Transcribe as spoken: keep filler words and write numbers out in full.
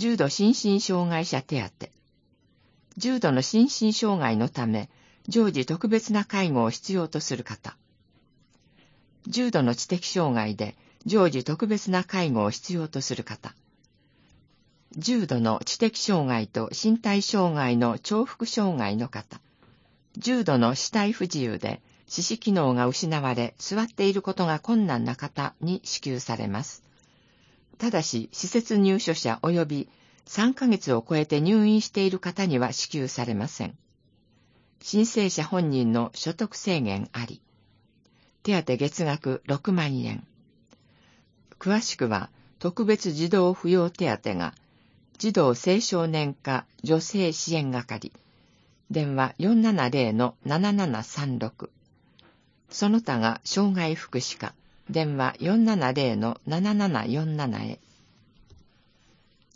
重度心身障害者手当。重度の心身障害のため、常時特別な介護を必要とする方。重度の知的障害で、常時特別な介護を必要とする方。重度の知的障害と身体障害の重複障害の方。重度の肢体不自由で、四肢機能が失われ、座っていることが困難な方に支給されます。ただし、施設入所者及びさんかげつを超えて入院している方には支給されません。申請者本人の所得制限あり。手当月額ろくまんえん。詳しくは、特別児童扶養手当が、児童青少年課女性支援係。電話 よんななゼロ のななななさんろく。その他が障害福祉課。電話 よんななゼロ のななななよんなな へ。